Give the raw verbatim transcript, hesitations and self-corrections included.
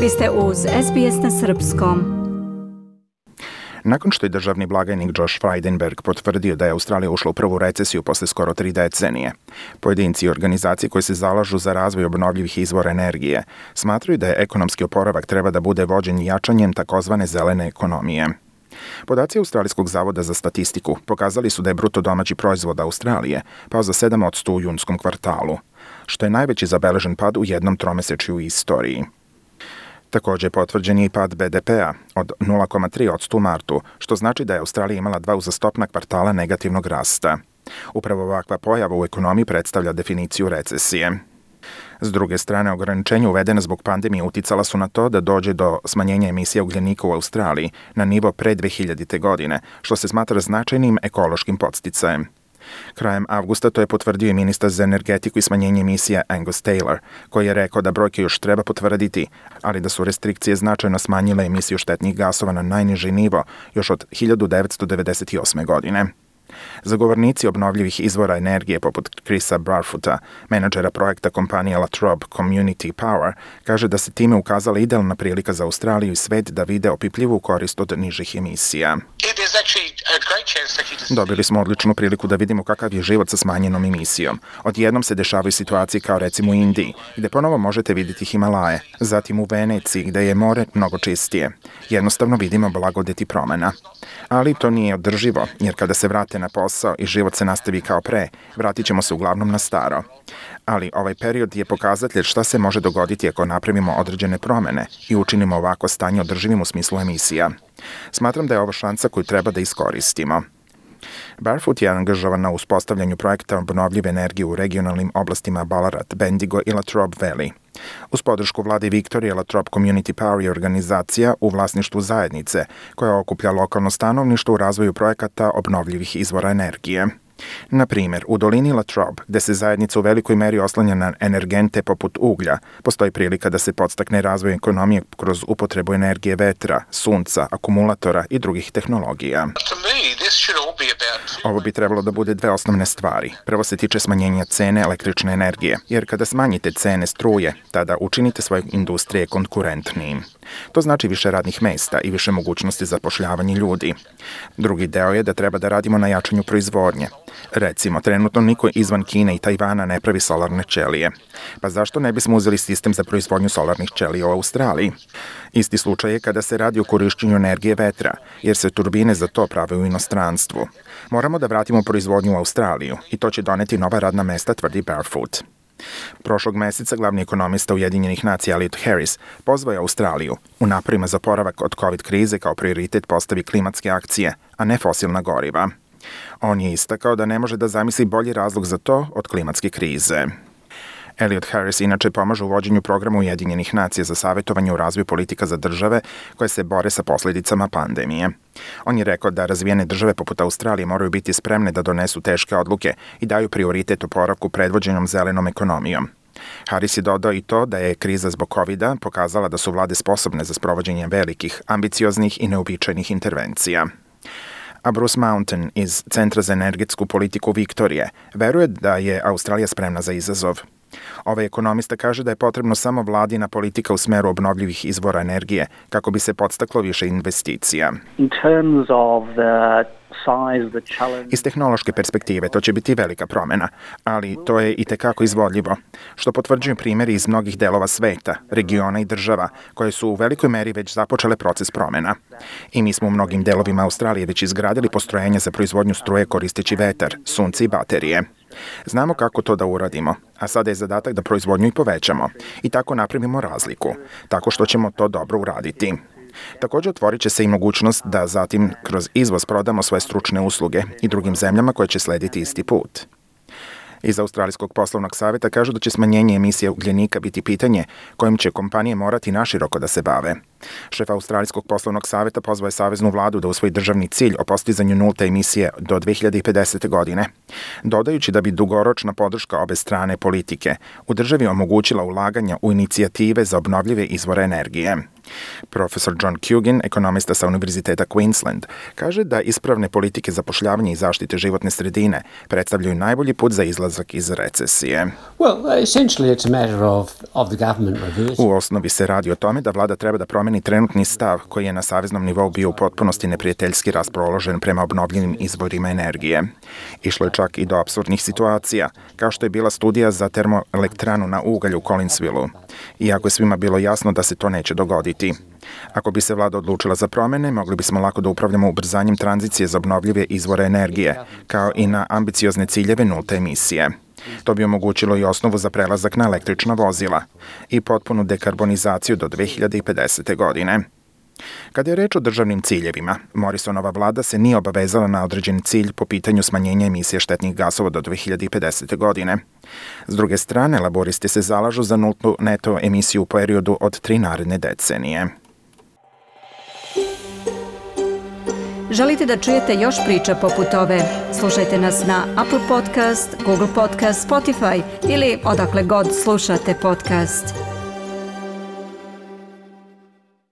Vi ste uz S B S na srpskom. Nakon što je državni blagajnik Josh Frydenberg potvrdio da je Australija ušla u prvu recesiju posle skoro tri decenije, pojedinci i organizacije koje se zalažu za razvoj obnovljivih izvora energije smatraju da je ekonomski oporavak treba da bude vođen jačanjem takozvane zelene ekonomije. Podaci Australijskog zavoda za statistiku pokazali su da je bruto domaći proizvod Australije pao za sedam posto u junskom kvartalu, što je najveći zabeležen pad u jednom tromesečju u istoriji. Također potvrđen je i pad B D P-a od nula zarez tri posto u martu, što znači da je Australija imala dva uzastopna kvartala negativnog rasta. Upravo ovakva pojava u ekonomiji predstavlja definiciju recesije. S druge strane, ograničenja uvedena zbog pandemije uticala su na to da dođe do smanjenja emisija ugljenika u Australiji na nivo pre dve hiljadite. godine, što se smatra značajnim ekološkim podsticajem. Krajem avgusta to je potvrdio i ministar za energetiku i smanjenje emisija Angus Taylor, koji je rekao da brojke još treba potvrditi, ali da su restrikcije značajno smanjile emisiju štetnih gasova na najniži nivo još od hiljadu devetsto devedeset osme. godine. Zagovornici obnovljivih izvora energije poput Chrisa Barfoota, menadžera projekta kompanije La Trobe Community Power, kaže da se time ukazala idealna prilika za Australiju i svet da vide opipljivu korist od nižih emisija. Dobili smo odličnu priliku da vidimo kakav je život sa smanjenom emisijom. Odjednom se dešavaju situacije kao recimo u Indiji, gde ponovo možete vidjeti Himalaje, zatim u Veneciji gde je more mnogo čistije. Jednostavno vidimo blagodeti promena. Ali to nije održivo, jer kada se vrate na posao i život se nastavi kao pre, vratit ćemo se uglavnom na staro. Ali ovaj period je pokazatelj šta se može dogoditi ako napravimo određene promene i učinimo ovako stanje održivim u smislu emisija. Smatram da je ovo šansa koju treba da iskoristimo. Barfoot je angažovan na uspostavljanju projekta obnovljive energije u regionalnim oblastima Ballarat, Bendigo i La Trobe Valley. Uz podršku vlade Viktorije, La Trobe Community Power je organizacija u vlasništvu zajednice koja okuplja lokalno stanovništvo u razvoju projekata obnovljivih izvora energije. Na primjer, u dolini La Trobe, gde se zajednica u velikoj meri oslanja na energente poput uglja, postoji prilika da se podstakne razvoj ekonomije kroz upotrebu energije vetra, sunca, akumulatora i drugih tehnologija. Ovo bi trebalo da bude dve osnovne stvari. Prvo se tiče smanjenja cene električne energije, jer kada smanjite cene struje, tada učinite svoje industrije konkurentnijim. To znači više radnih mesta i više mogućnosti za zapošljavanje ljudi. Drugi deo je da treba da radimo na jačanju proizvodnje. Recimo, trenutno niko izvan Kine i Tajvana ne pravi solarne ćelije. Pa zašto ne bismo uzeli sistem za proizvodnju solarnih ćelija u Australiji? Isti slučaj je kada se radi o korišćenju energije vetra, jer se turbine za to prave u inostranstvu. Moramo da vratimo proizvodnju u Australiju i to će doneti nova radna mesta, tvrdi Barfoot. Prošlog meseca glavni ekonomista Ujedinjenih nacija Elliot Harris pozvao je Australiju u naporima za oporavak od COVID krize kao prioritet postavi klimatske akcije, a ne fosilna goriva. On je istakao da ne može da zamisli bolji razlog za to od klimatske krize. Elliot Harris inače pomaže u vođenju programa Ujedinjenih nacija za savjetovanje u razvoju politika za države koje se bore sa posljedicama pandemije. On je rekao da razvijene države poput Australije moraju biti spremne da donesu teške odluke i daju prioritet oporavku predvođenom zelenom ekonomijom. Harris je dodao i to da je kriza zbog kovida pokazala da su vlade sposobne za sprovođenje velikih, ambicioznih i neobičajnih intervencija. A Bruce Mountain iz Centra za energetsku politiku Viktorije veruje da je Australija spremna za izazov. Ovaj ekonomista kaže da je potrebno samo vladina politika u smeru obnovljivih izvora energije kako bi se podstaklo više investicija. In terms of the size, the challenge... Iz tehnološke perspektive to će biti velika promjena, ali to je i tekako izvodljivo, što potvrđuju primjeri iz mnogih delova sveta, regiona i država, koje su u velikoj meri već započele proces promjena. I mi smo u mnogim delovima Australije već izgradili postrojenja za proizvodnju struje koristeći vetar, sunce i baterije. Znamo kako to da uradimo, a sada je zadatak da proizvodnju i povećamo i tako napravimo razliku, tako što ćemo to dobro uraditi. Također otvorit će se i mogućnost da zatim kroz izvoz prodamo svoje stručne usluge i drugim zemljama koje će slediti isti put. Iz Australijskog poslovnog savjeta kažu da će smanjenje emisije ugljenika biti pitanje kojim će kompanije morati naširoko da se bave. Šef Australijskog poslovnog saveta pozvao je saveznu vladu da usvoji državni cilj o postizanju nulte emisije do dve hiljade pedesete. godine, dodajući da bi dugoročna podrška obe strane politike u državi omogućila ulaganja u inicijative za obnovljive izvore energije. Profesor John Cugin, ekonomista sa Univerziteta Queensland, kaže da ispravne politike zapošljavanja i zaštite životne sredine predstavljaju najbolji put za izlazak iz recesije. Well, essentially it's a matter of, of the government reversing. U osnovi se radi o tome da vlada treba da promeni trenutni stav koji je na saveznom nivou bio u potpunosti neprijateljski raspoložen prema obnovljivim izvorima energije. Išlo je čak i do apsurdnih situacija, kao što je bila studija za termoelektranu na ugalj u Collinsvilleu, iako je svima bilo jasno da se to neće dogoditi. Ako bi se vlada odlučila za promene, mogli bismo lako da upravljamo ubrzanjem tranzicije za obnovljive izvore energije, kao i na ambiciozne ciljeve nulte emisije. To bi omogućilo i osnovu za prelazak na električna vozila i potpunu dekarbonizaciju do dve hiljade pedesete. godine. Kada je reč o državnim ciljevima, Morrisonova vlada se nije obavezala na određen cilj po pitanju smanjenja emisije štetnih gasova do dve hiljade pedesete. godine. S druge strane, laboristi se zalažu za nultu neto emisiju u periodu od tri naredne decenije. Želite da čujete još priča poput ove? Slušajte nas na Apple Podcast, Google Podcast, Spotify ili odakle god slušate podcast.